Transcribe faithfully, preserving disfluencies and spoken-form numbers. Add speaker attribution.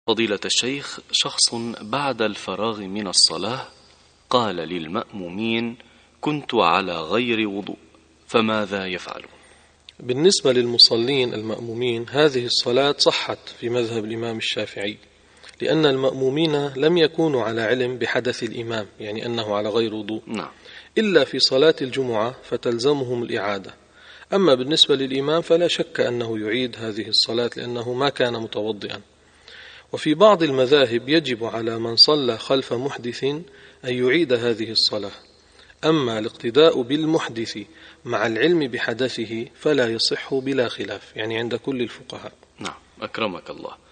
Speaker 1: فضيلة الشيخ، شخص بعد الفراغ من الصلاة قال للمأمومين: كنت على غير وضوء، فماذا يفعل؟
Speaker 2: بالنسبة للمصلين المأمومين هذه الصلاة صحت في مذهب الإمام الشافعي، لأن المأمومين لم يكونوا على علم بحدث الإمام، يعني أنه على غير وضوء،
Speaker 1: نعم.
Speaker 2: إلا في صلاة الجمعة فتلزمهم الإعادة. أما بالنسبة للإمام فلا شك أنه يعيد هذه الصلاة لأنه ما كان متوضئا. وفي بعض المذاهب يجب على من صلى خلف محدث أن يعيد هذه الصلاة. أما الاقتداء بالمحدث مع العلم بحدثه فلا يصح بلا خلاف، يعني عند كل الفقهاء.
Speaker 1: نعم، أكرمك الله.